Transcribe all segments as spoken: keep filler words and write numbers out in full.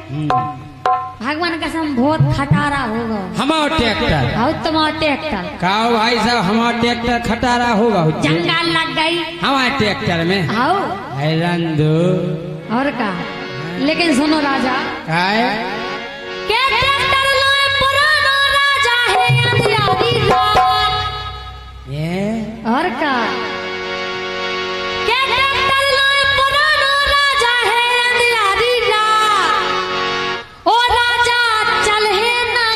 भगवान का सम बहुत खटारा होगा हमारा ट्रैक्टर हाउ तुम्हारा ट्रैक्टर कहो भाई साहब हमारा ट्रैक्टर खटारा होगा जंगल लग गई हमारे ट्रैक्टर में हाउ हैरान दो और का लेकिन सुनो राजा काय के ट्रैक्टर लोए पुराना राजा है अंधियारी रात ये और का के ट्रैक्टर लोए पुराना राजा है अंधियारी रात ओ राजा चल है ना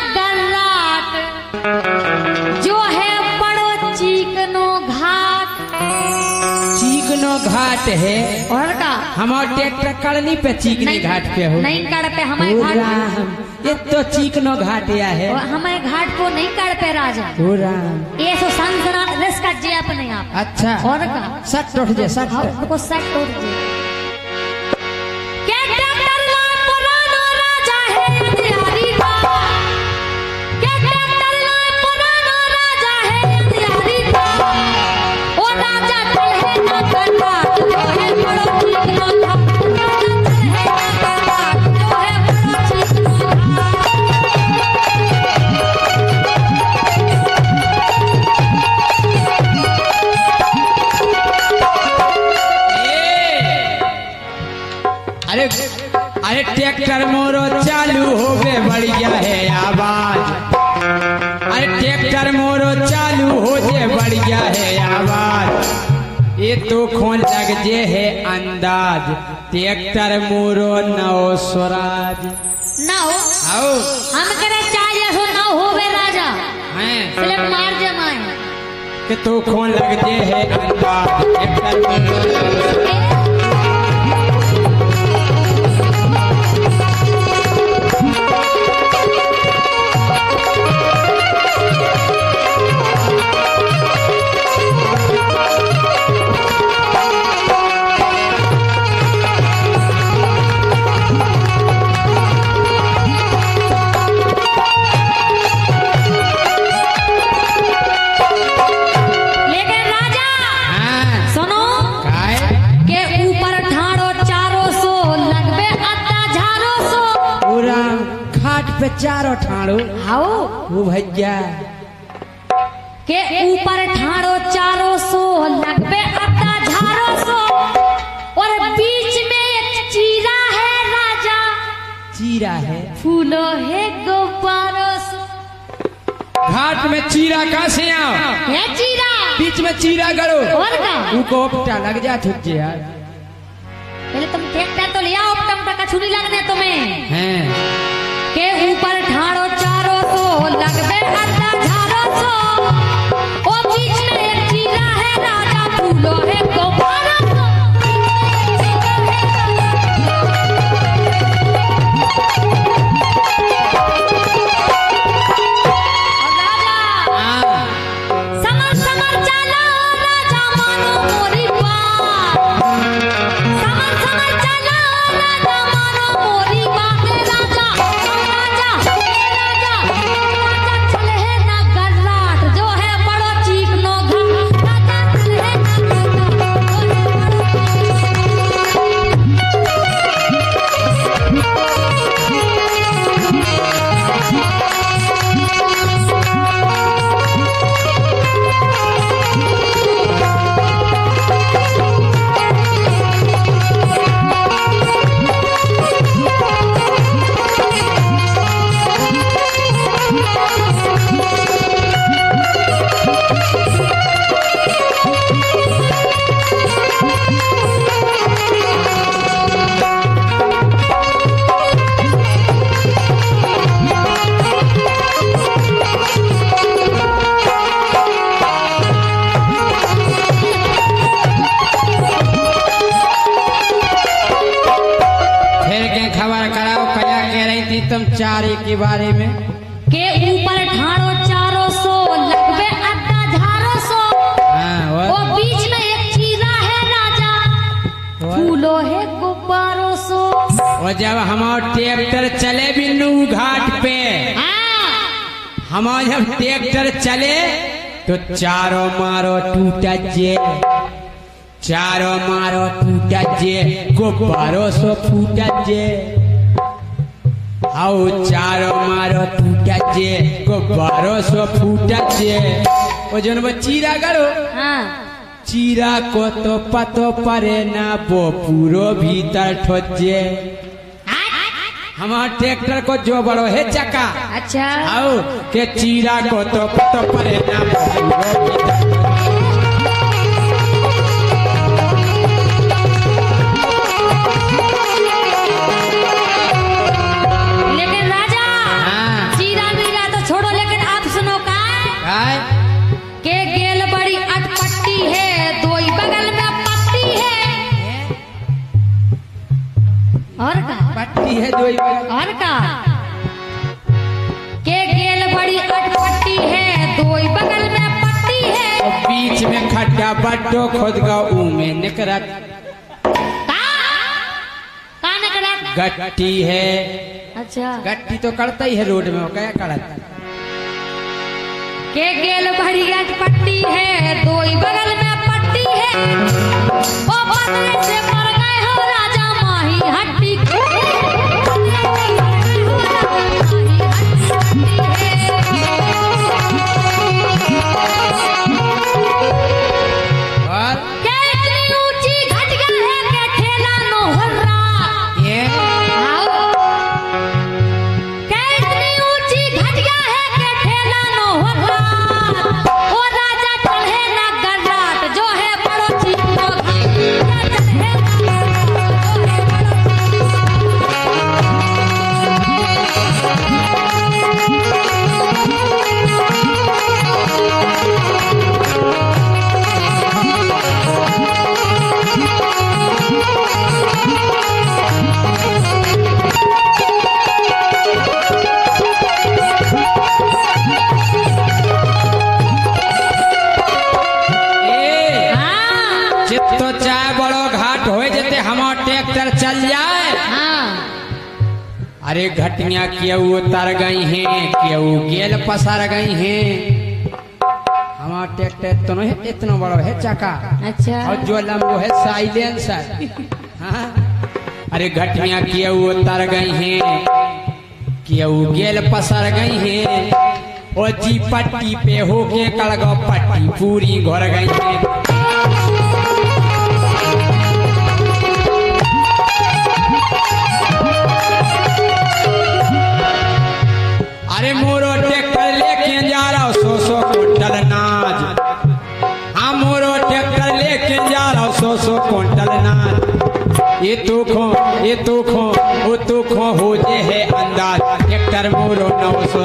गर्राट जो है बड़ो चीकनो घाट चीकनो घाट है और का हमारा ट्रैक्टर करनी पे चीकनी घाट पे हो नहीं कर पे हमारे घाट राम ये तो चीकनो घाट या है हमारे घाट को नहीं कर पे राजा ओ राम ये सो संसना रिस्क जे अपने आप अच्छा और का सट उठ जे सट को सेट उठ जे के ट्रैक्टर ला पुराना राजा है अंधियारी रात के ट्रैक्टर ला पुराना राजा है अंधियारी रात ओ राजा चल है ना करना जो है बड़ो चीकनो घाट जो है बड़ो चीकनो घाट अरे अरे ट्रैक्टर मोरो चालू हो गए बढ़िया है आवाज अरे ट्रैक्टर मोरो चालू हो जे बढ़िया है आवाज ये तो खोन लग जे है अंदाज ट्रैक्टर मोरो नौ स्वराज ना हो आओ हम करे चाहिए सो ना होवे राजा हैं स्लिप मार जमाए कि तो खोन लग जे है अंदाज ट्रैक्टर मोरो लेकिन राजा हाँ सुनो काय के ऊपर ठाड़ो चारों सो लगबे अत्ता झारो सो पूरा घाट पे चारों ठाड़ो हाउ वो भैया के ऊपर ठाड़ो चारों सो लगबे अत्ता झारो सो और बीच में एक चीरा है राजा चीरा है फूलो है गुब्बारों सो घाट में चीरा कहाँ से आओ है चीरा बीच में चीरा गड़ो और का उनको उपटा लग जा छुट जे यार पहले तुम ट्रैक्टर तो लिया उपटम का कछुरी लगने तुम्हें हैं के ऊपर ठाड़ो चारों सो लगबे अत्ता झारो सो ओ बीच में एक चीरा है राजा फूलो है गुब्बारों सो और राजा समर समर चलो राजा मानो मोरी बात समर समर चलो राजा मानो मोरी बात राजा राजा राजा राजा चले है ना गर्राट जो है बड़ो चीकनो घाट राजा चले है ना गर्राट जो है बड़ो फिर के खबर कराओ कया कह रही थी तुम चारे के बारे में के ऊपर ठाड़ो चारों सो लगबे अत्ता झारो सो हाँ वो और बीच में एक चीरा है राजा फूलो है गुब्बारों सो और जब हमारा ट्रैक्टर चले बिन्नू घाट पे हाँ हमारा जब ट्रैक्टर चले तो चारों मारो टूटा जे चारों मारो टूटा जे गुब्बारों सो फूटा जे आओ चारो मारो टूटा जे को बारो सो फूटा जे ओ जन वो चीरा करो हाँ चीरा को तो पतो परे ना वो पूरो भीतर ठोजे हमारा ट्रैक्टर को जो बड़ो है चक्का अच्छा आओ के चीरा को तो पतो परे ना वो पूरो भीतर और का पट्टी है दो और का के गेल बड़ी अटपट्टी है दो बगल में पट्टी है और बीच में खड्डा बड्डो खोद का में निकरत का का निकरत गट्टी है अच्छा गट्टी तो करता ही है रोड में वो क्या करता के गेल बड़ी अटपट्टी है दो बगल में पट्टी है ओ बदले से मर गए हो राजा माही हट्टी चल जाए हाँ अरे घटिया क्यों उतर गई हैं क्यों गेल पसार गई हैं हमारा ट्रैक्टर तो नहीं इतना बड़ा है चक्का अच्छा और जो लंबो है साइलेंसर हाँ अरे घटिया क्यों उतर गई हैं क्यों गेल पसार गई हैं और जी पट्टी पे होके कड़गो पट्टी पूरी घोर गई है अरे मोरो ट्रैक्टर लेके जा रहा हूँ सौ सौ कुंटल नाज हाँ मोरो ट्रैक्टर लेके जा रहा हूँ सौ सौ कुंटल नाज ये तो खो ये तो खो वो तो खो हो जे है अंदाज ट्रैक्टर मोरो नौ सौ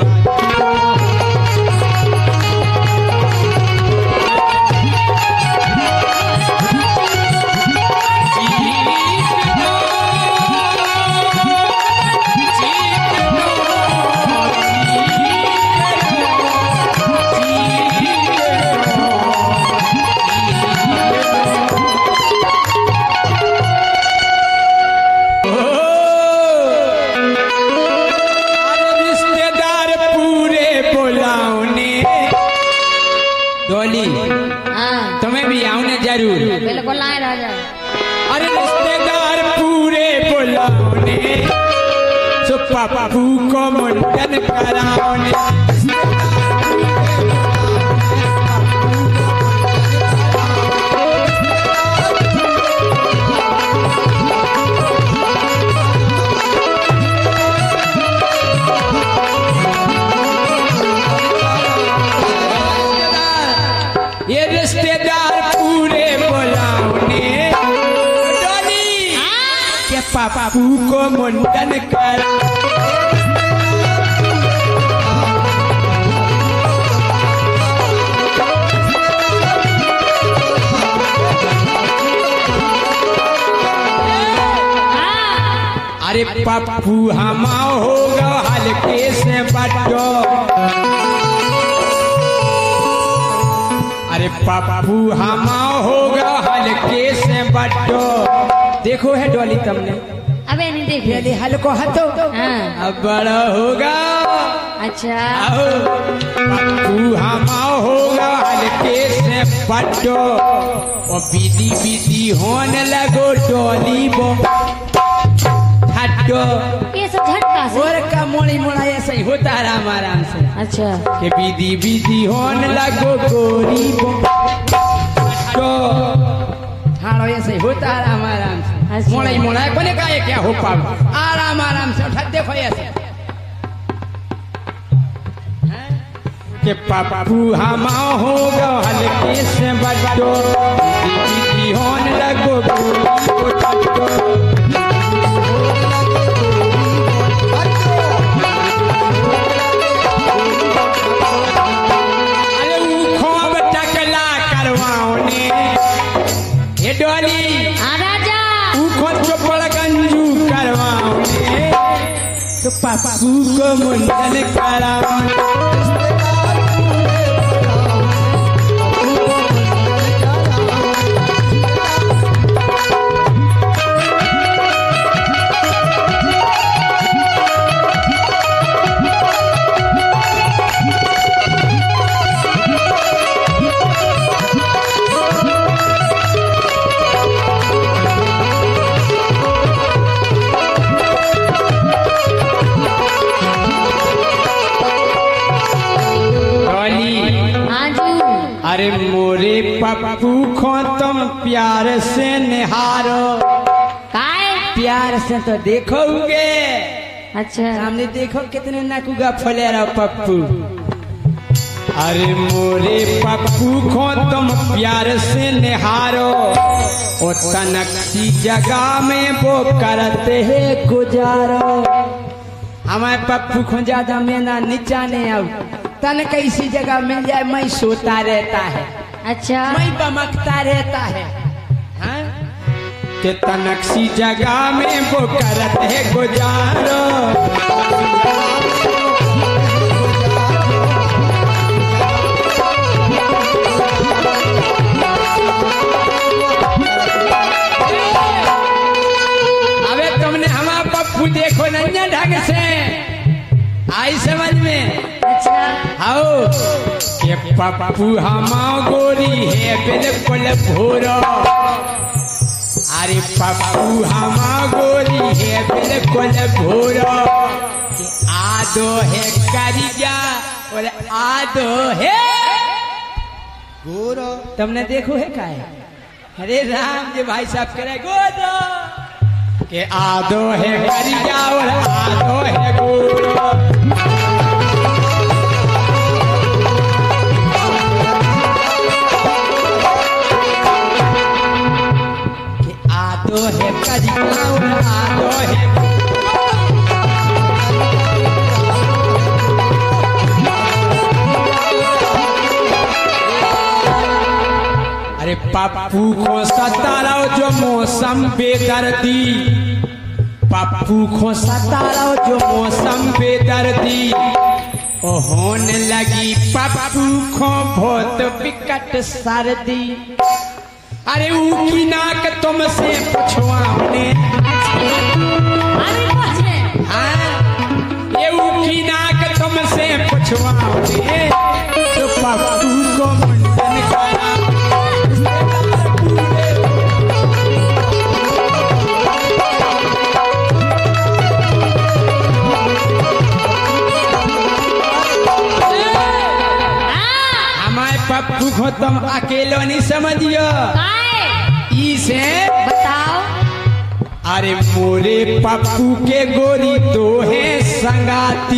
तुम्हें भी आऊने जरूर बिल्कुल आए राजा अरे रिश्तेदार पूरे बुलाओने सो पप्पू को मुंडन कराओने ये रिश्तेदार पूरे बुलाओने डोली के पप्पू को मुंडन करा अरे पप्पू हमा होगा हल्के से बटो अरे पप्पू हमा होगा हल्के से बटो देखो है डोली तुमने अबे नहीं देख पहले हल्को हतो हाँ। अब बड़ा होगा अच्छा आओ पप्पू हमा होगा हल्के से बटो और बीदी बीदी होने लगो डोली बो हटो ये सब झटका से और मोड़ी मोड़ा ऐसा ही होता है आराम आराम से। अच्छा के बीदी बीदी होने लगो गोरी तो ठाड़ो ऐसे ही होता है आराम आराम से। अच्छा। मोड़ा ही मोड़ा है कोने का ये क्या हो पाओ आराम आराम से उठा देखो ऐसे के पप्पू हम हो गो हल्के से बड्डो बीदी होने लगो गोरी तो डोली राजा उखों चोपड़ गंजू करवाओगे तो पप्पू को मुंडन कराओ अरे मोरे पप्पू को तुम प्यार से निहारो काय प्यार से तो देखोगे अच्छा सामने देखो कितने नकुगा फले रहो पप्पू। अरे मोरे पप्पू को तुम प्यार से निहारो ओ तनक्सी जगह में वो करते हैं गुजारो। हमारे पप्पू को ज्यादा मेना नीचा नहीं आओ तन कैसी जगह मिल जाए मैं सोता रहता है अच्छा मैं बमकता रहता है हाँ? कि तनक्सी जगह में वो करते है गुजारो। अबे तुमने हमारा पप्पू देखो नन्या ढंग से आई समझ में अच्छा आओ ये पप्पू हमा गोरी है बिल्कुल भूरो। अरे पप्पू हमा गोरी है बिल्कुल भूरो आदो है करिया और आदो है गोरो। तुमने देखो है का है अरे राम जी भाई साहब करे गोरो के आदो है करिया और आदो है गोरो। आदो है करिया और आदो है अरे पप्पू को सतारो जो मौसम बेदर्दी पप्पू को सतारो जो मौसम बेदर्दी ओ होने लगी पप्पू को बहुत विकट सर्दी। अरे ऊकी नाक तुमसे पुछवाने हाँ ये ऊकी नाक तुमसे पुछवाने तो पप्पू को मुंडन करा। हमारे पप्पू को तुम अकेलो नहीं समझियो इसे बताओ। अरे मोरे पप्पू के गोरी तो है संगाती।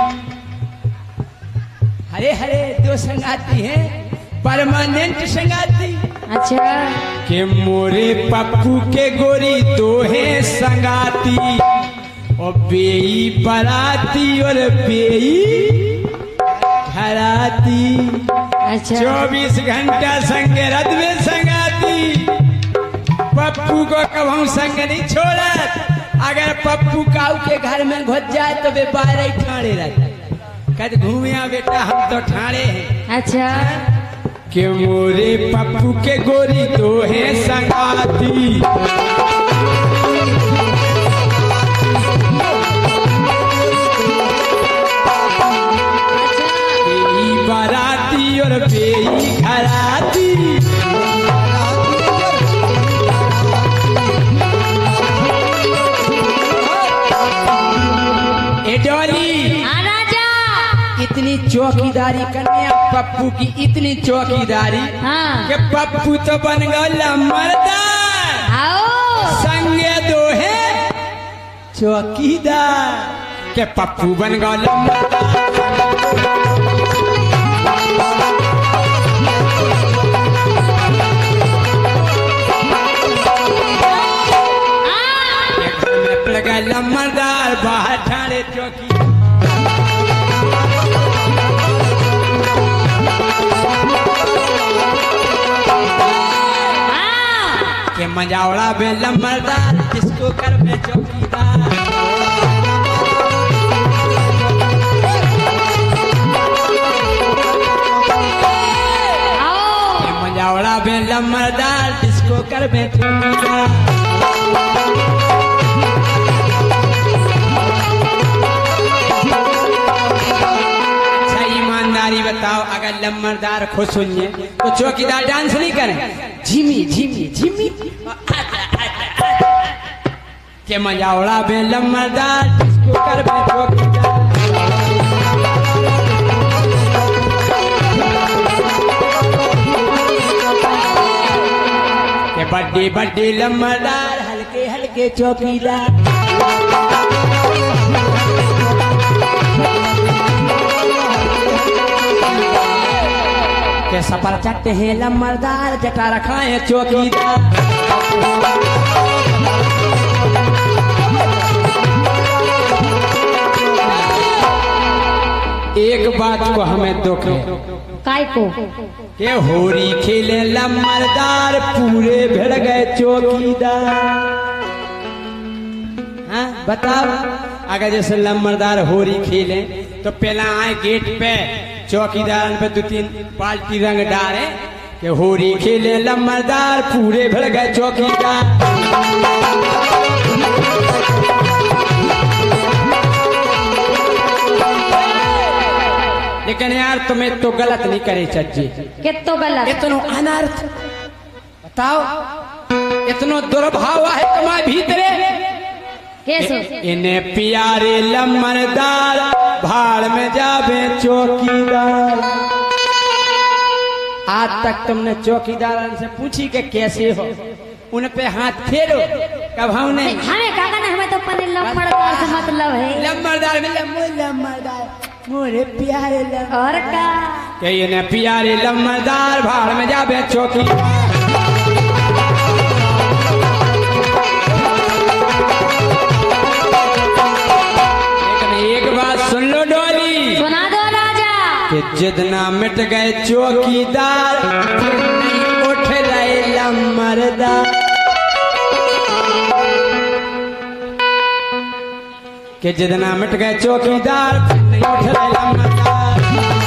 हरे हरे दो संगाती है परमानेंट संगाती। अच्छा के मोरे पप्पू के गोरी तो है संगाती और बेई बराती और बेई घराती। अच्छा चौबीस घंटा संग रथ में संगाती पप्पू को कभी संग नहीं छोड़त। अगर पप्पू काऊ के घर में घुस जाए तो वे बाहर ही ठाणे रहते कद घूमिया बेटा हम तो ठाणे हैं। अच्छा के मोरे पप्पू के गोरी तो है संगाती बेई बाराती और बेई घराती। ए डोली चौकीदारी करने पप्पू की इतनी चौकीदारी हाँ। कि पप्पू तो बन गया मर्दार आओ संगे दो है चौकीदार के पप्पू बन गया मर्दार। लम्बरदार बाहर ठाणे चौकी के मजावड़ा में लम्बरदार किसको कर में चौकीदार। के मजावड़ा में लम्बरदार किसको कर में चौकीदार। बताओ अगर लम्बरदार खुश हुई तो चौकीदार डांस नहीं करें झिमी झिमी झिमी के मजावड़ा में लम्बरदार किसको कर में चौकीदार। के बड्डे बड्डे लम्बरदार हल्के हल्के चौकीदार। के सफर चट्टे हैं लम्बरदार जटा रखा है चौकीदार। एक बात को हमें दुख है काय को के होरी खेले लम्बरदार पूरे भिड़ गए चौकीदार। हाँ बताओ अगर जैसे लम्बरदार होरी खेले तो पहला आए गेट पे चौकीदार पे दो तीन बाल्टी रंग डाले के होरी खेले लम्बरदार पूरे भर गए चौकीदार। लेकिन यार तुम्हें तो गलत नहीं करे चज्जी के तो गलत इतनो अनर्थ बताओ इतनो दुर्भाव है तुम्हारे भीतरे कैसे इन्हें प्यारे लम्बरदार भाड़ में जावे चौकीदार। आज तक तुमने चौकीदार से पूछी के कैसे हो उन पे हाथ फेरो कब हम नहीं हमें क्या करना हमें तो पने लम्बरदार से मतलब है लम्बरदार में लम्बरदार मोरे प्यारे और का के इन्हें प्यारे लम्बरदार भाड़ में जावे चौकीदार। सुन लो डोली सुना दो राजा कि जितना मिट गए चौकीदार नहीं उठ रहे लम्बरदार। कि जितना मिट गए चौकीदार नहीं उठ रहे लम्बरदार।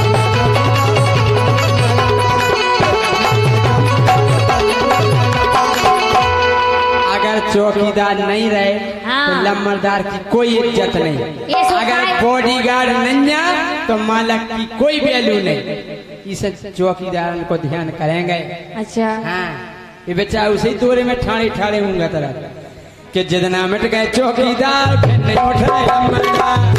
अगर चौकीदार नहीं रहे हाँ। तो लम्बरदार की कोई इज्जत नहीं। अगर है। बॉडीगार्ड नहीं है तो मालक की कोई वैल्यू नहीं। इस चौकीदार को ध्यान करेंगे। अच्छा हाँ ये बच्चा उसी दौरे में ठाणे ठाणे होंगे तरह कि जितना मिट गए चौकीदार फिर नहीं उठ रहे लम्बरदार।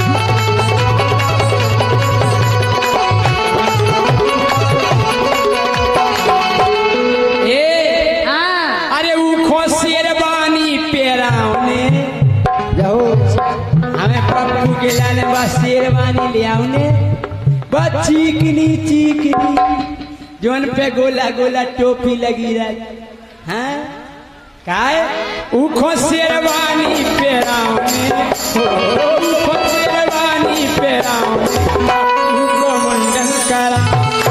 ए हाँ। अरे ऊखो शेरवानी पेराउने जाओ हमें पप्पू के लाने बस शेरवानी ले आउने बस चीकनी चीकनी जोन पे गोला गोला टोपी लगी रही। हाँ काय ऊखो शेरवानी पेराउने ऊखो शेरवानी पेराउने ऊखो मुंडन करा।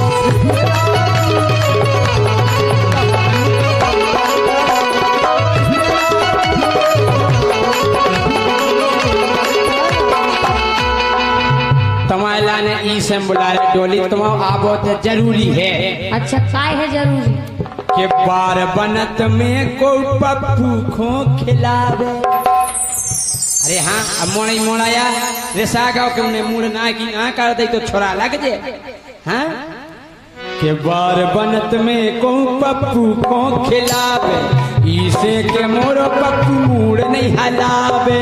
तुम्हारे लाने ई से बुला रहे डोली तुम्हारा आबोत जरूरी है। अच्छा काय है जरूरी के बार बनत में को पप्पू खो खिलावे। अरे हाँ अब मोड़ी मोड़ाया रेसा गाँव के उन्हें मुड़ ना की ना कर दे तो छोरा लग जे। हाँ के बार बनत में को पप्पू को खिलावे इसे के मोरो पप्पू मुड़ नहीं हलावे।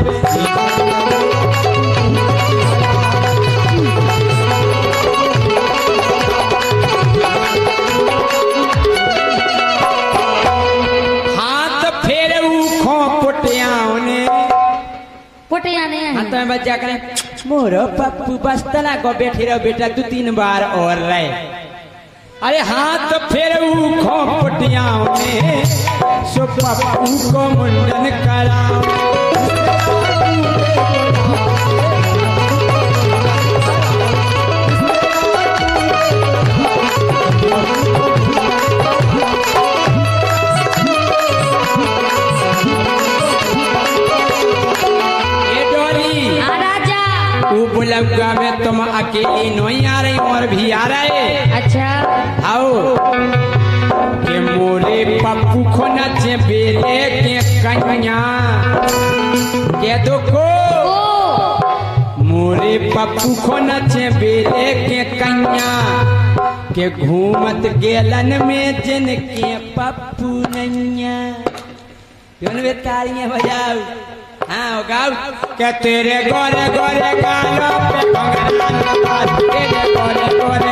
पटिया नहीं हाँ है तो मैं बच्चा करें मोरो पप्पू बस तना को बैठी रहो बेटा दो तीन बार और रहे। अरे हाँ तो फिर वो खोपटियाओं में सो पप्पू को मुंडन कराओ। बुलगा में तुम अकेली नहीं आ रही और भी आ रहे। अच्छा आओ के मोरे पप्पू को नचे बेले के कन्या के दो को मोरे पप्पू को नचे बेले के कन्या के घूमत गेलन में जिनके पप्पू नैया क्यों वे तालियां बजाओ। हाँ गाओ क्या तेरे गोरे गोरे गालों पे कंगना नवाज तेरे गोरे गोरे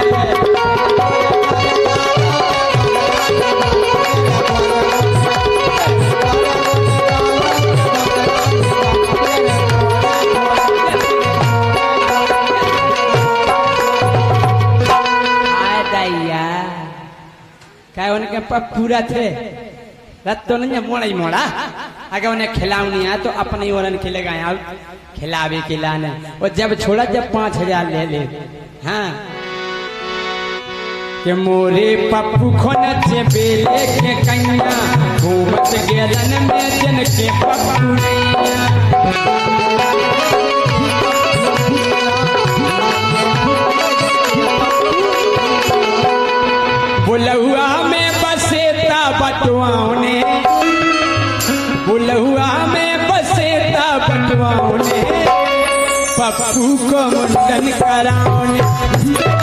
आदाया क्या उनके पास पूरा थे रत तो नहीं मोड़ा ही मोड़ा अगर उन्हें खिलाऊनी है तो अपने ओरन खिलेगा यहाँ खिलावे खिलाने और जब छोड़ा जब पांच हजार ले ले। हाँ के मोरे पप्पू को नचे बेले के कन्या घूमत गेलन में जन के पप्पू नैया। बुलहुआ में बसेता बटुआओं ने बुलहुआ में बसेता बटुआओं ने पप्पू को मुंडन कराओ ने।